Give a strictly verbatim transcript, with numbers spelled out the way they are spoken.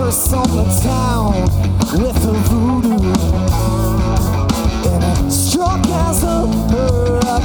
curse on the town with the voodoo. And it struck as a